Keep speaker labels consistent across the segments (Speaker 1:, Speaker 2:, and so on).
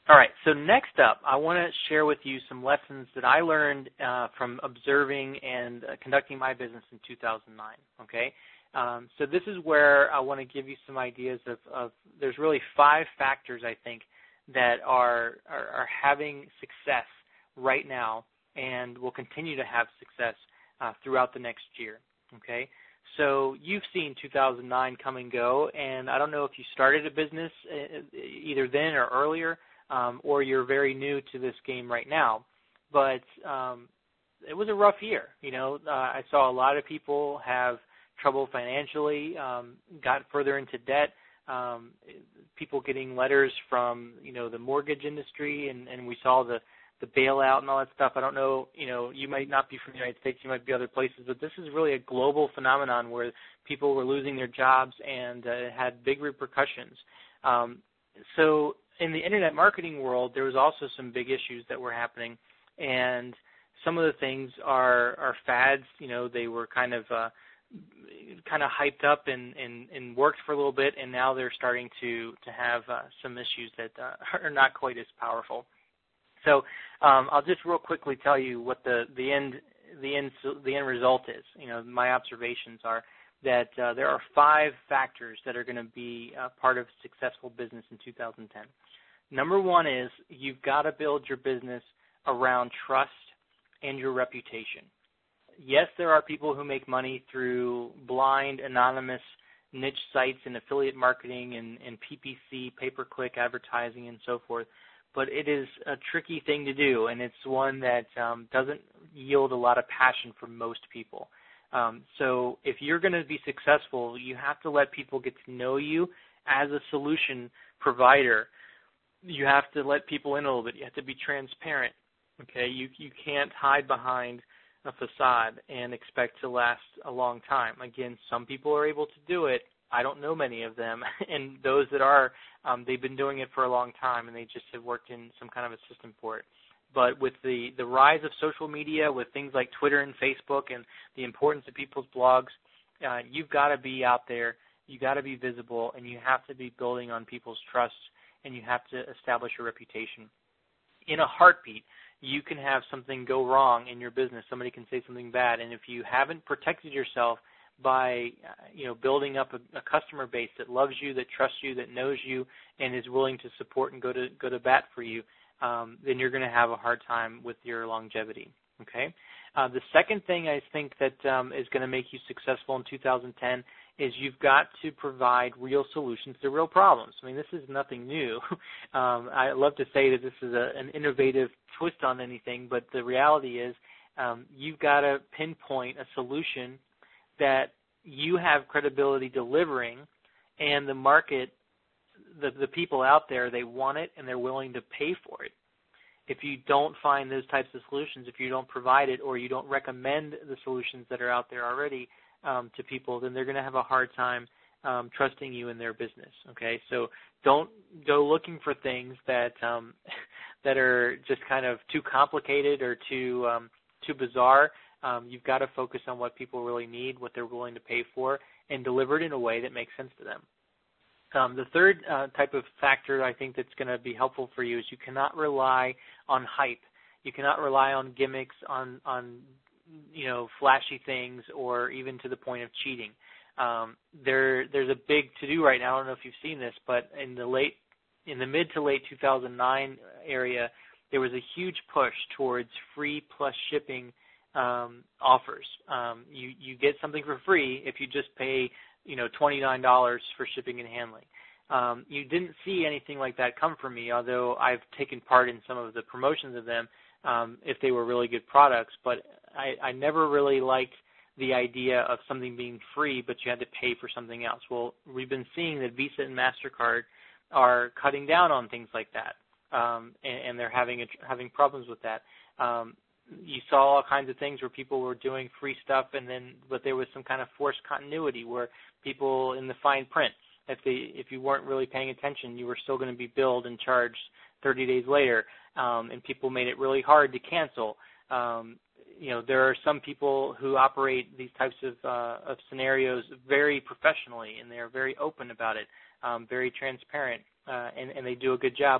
Speaker 1: All right, so next up, I want to share with you some lessons that I learned from observing and conducting my business in 2009, okay? So this is where I want to give you some ideas of there's really 5 factors, I think, that are having success right now and will continue to have success throughout the next year, okay? So you've seen 2009 come and go, and I don't know if you started a business either then or earlier, or you're very new to this game right now, but it was a rough year. You know, I saw a lot of people have trouble financially, got further into debt, people getting letters from, you know, the mortgage industry, and we saw the bailout and all that stuff. I don't know, you know, you might not be from the United States, you might be other places, but this is really a global phenomenon where people were losing their jobs and it had big repercussions. So in the internet marketing world, there was also some big issues that were happening, and some of the things are fads. You know, they were kind of hyped up and worked for a little bit, and now they're starting to have some issues that are not quite as powerful. So I'll just real quickly tell you what the end result is. You know, my observations are that there are 5 factors that are going to be part of successful business in 2010. Number 1 is you've got to build your business around trust and your reputation. Yes, there are people who make money through blind, anonymous niche sites and affiliate marketing and PPC, pay-per-click advertising and so forth, but it is a tricky thing to do, and it's one that doesn't yield a lot of passion for most people. So if you're going to be successful, you have to let people get to know you as a solution provider. You have to let people in a little bit. You have to be transparent. Okay, you can't hide behind a facade and expect to last a long time. Again, some people are able to do it. I don't know many of them, and those that are, they've been doing it for a long time, and they just have worked in some kind of a system for it. But with the rise of social media, with things like Twitter and Facebook and the importance of people's blogs, you've got to be out there, you've got to be visible, and you have to be building on people's trust, and you have to establish a reputation. In a heartbeat, you can have something go wrong in your business. Somebody can say something bad, and if you haven't protected yourself by building up a customer base that loves you, that trusts you, that knows you, and is willing to support and go to bat for you, then you're going to have a hard time with your longevity. Okay. The second thing I think that is going to make you successful in 2010 is you've got to provide real solutions to real problems. I mean, this is nothing new. I love to say that this is an innovative twist on anything, but the reality is you've got to pinpoint a solution that you have credibility delivering, and the market, the people out there, they want it and they're willing to pay for it. If you don't find those types of solutions, if you don't provide it or you don't recommend the solutions that are out there already to people, then they're going to have a hard time trusting you in their business. Okay, so don't go looking for things that that are just kind of too complicated or too bizarre. You've got to focus on what people really need, what they're willing to pay for, and deliver it in a way that makes sense to them. The third type of factor I think that's going to be helpful for you is you cannot rely on hype. You cannot rely on gimmicks, on flashy things, or even to the point of cheating. There's a big to-do right now. I don't know if you've seen this, but in the mid to late 2009 area, there was a huge push towards free plus shipping offers. You get something for free if you just pay $29 for shipping and handling. You didn't see anything like that come from me, although I've taken part in some of the promotions of them if they were really good products, but I never really liked the idea of something being free but you had to pay for something else. Well, we've been seeing that Visa and MasterCard are cutting down on things like that, and they're having problems with that. You saw all kinds of things where people were doing free stuff, but there was some kind of forced continuity where people in the fine print, if you weren't really paying attention, you were still going to be billed and charged 30 days later, and people made it really hard to cancel. There are some people who operate these types of scenarios very professionally, and they are very open about it, very transparent, and they do a good job. But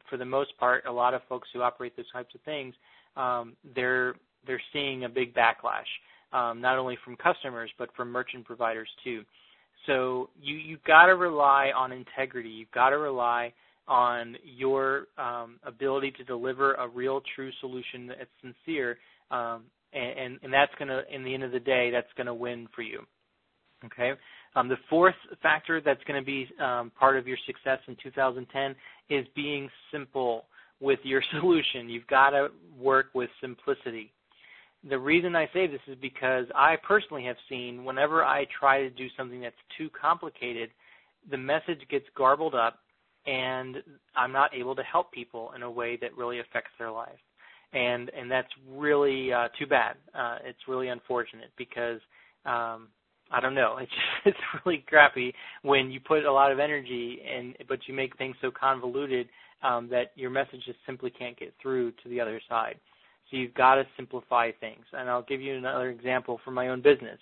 Speaker 1: for the most part, a lot of folks who operate those types of things, they're seeing a big backlash, not only from customers but from merchant providers too. So you've got to rely on integrity. You've got to rely on your ability to deliver a real, true solution that's sincere, and that's going to, in the end of the day, that's going to win for you. Okay. The fourth factor that's going to be part of your success in 2010 is being simple with your solution. You've got to work with simplicity. The reason I say this is because I personally have seen whenever I try to do something that's too complicated, the message gets garbled up and I'm not able to help people in a way that really affects their life. And that's really too bad. It's really unfortunate because I don't know. It's really crappy when you put a lot of energy in, but you make things so convoluted that your message just simply can't get through to the other side. So you've got to simplify things. And I'll give you another example from my own business.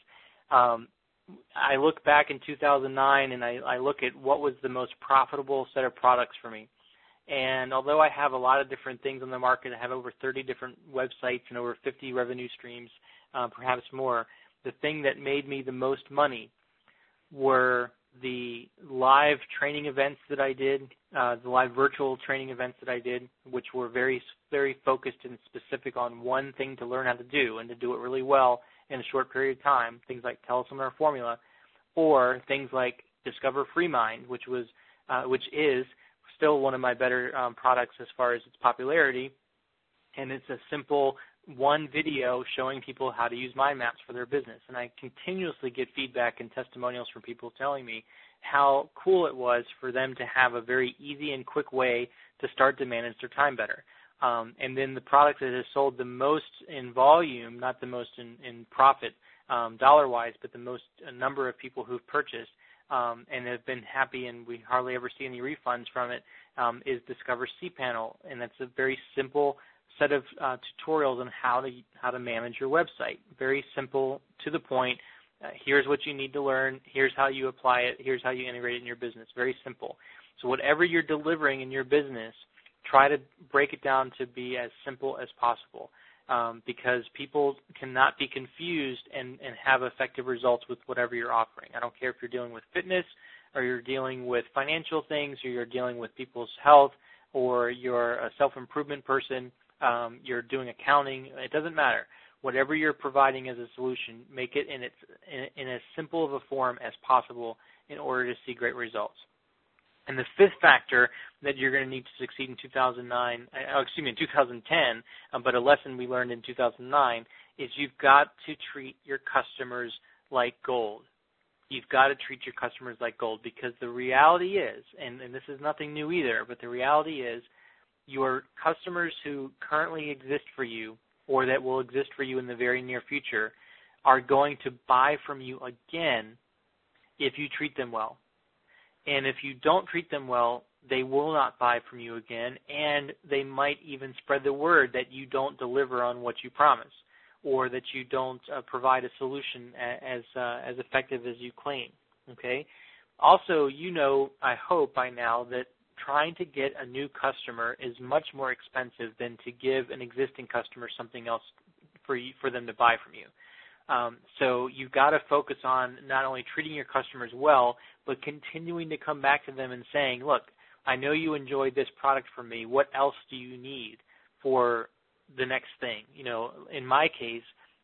Speaker 1: I look back in 2009 and I look at what was the most profitable set of products for me. And although I have a lot of different things on the market, I have over 30 different websites and over 50 revenue streams, perhaps more, the thing that made me the most money were the live training events that I did, the live virtual training events that I did, which were very, very focused and specific on one thing to learn how to do and to do it really well in a short period of time, things like Teleseminar Formula, or things like Discover FreeMind, which is still one of my better products as far as its popularity, and it's a simple one video showing people how to use mind maps for their business. And I continuously get feedback and testimonials from people telling me how cool it was for them to have a very easy and quick way to start to manage their time better. And then the product that has sold the most in volume, not the most in profit dollar-wise, but the most number of people who've purchased and have been happy, and we hardly ever see any refunds from it, is Discover cPanel. And that's a very simple set of tutorials on how to manage your website. Very simple, to the point. Here's what you need to learn. Here's how you apply it. Here's how you integrate it in your business. Very simple. So whatever you're delivering in your business, try to break it down to be as simple as possible, because people cannot be confused and have effective results with whatever you're offering. I don't care if you're dealing with fitness or you're dealing with financial things or you're dealing with people's health or you're a self-improvement person, you're doing accounting. It doesn't matter. Whatever you're providing as a solution, make it in as simple of a form as possible in order to see great results. And the fifth factor that you're going to need to succeed in 2010, but a lesson we learned in 2009, is you've got to treat your customers like gold. You've got to treat your customers like gold, because the reality is, and this is nothing new either, but the reality is your customers who currently exist for you or that will exist for you in the very near future are going to buy from you again if you treat them well. And if you don't treat them well, they will not buy from you again, and they might even spread the word that you don't deliver on what you promise, or that you don't provide a solution as effective as you claim. Okay. Also, you know, I hope by now, that trying to get a new customer is much more expensive than to give an existing customer something else for them to buy from you. So you've got to focus on not only treating your customers well, but continuing to come back to them and saying, look, I know you enjoyed this product from me. What else do you need for the next thing? You know, in my case,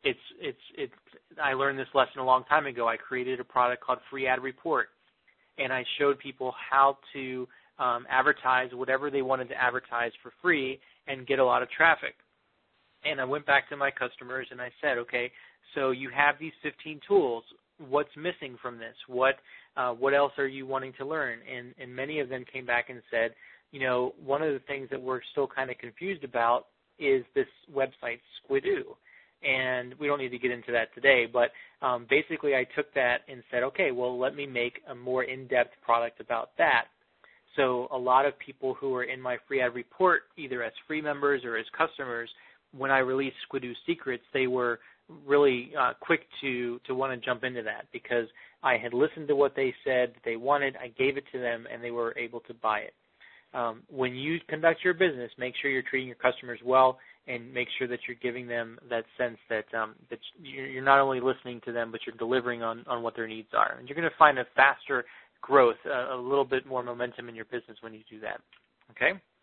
Speaker 1: I learned this lesson a long time ago. I created a product called Free Ad Report, and I showed people how to advertise whatever they wanted to advertise for free and get a lot of traffic. And I went back to my customers and I said, okay, so you have these 15 tools. What's missing from this? What else are you wanting to learn? And many of them came back and said, you know, one of the things that we're still kind of confused about is this website, Squidoo. And we don't need to get into that today, but basically I took that and said, okay, well, let me make a more in-depth product about that. So a lot of people who are in my Free Ad Report, either as free members or as customers, when I released Squidoo Secrets, they were really quick to want to jump into that, because I had listened to what they said they wanted, I gave it to them, and they were able to buy it. when you conduct your business, make sure you're treating your customers well, and make sure that you're giving them that sense that that you're not only listening to them, but you're delivering on what their needs are. And you're going to find a faster growth, a little bit more momentum in your business when you do that. Okay?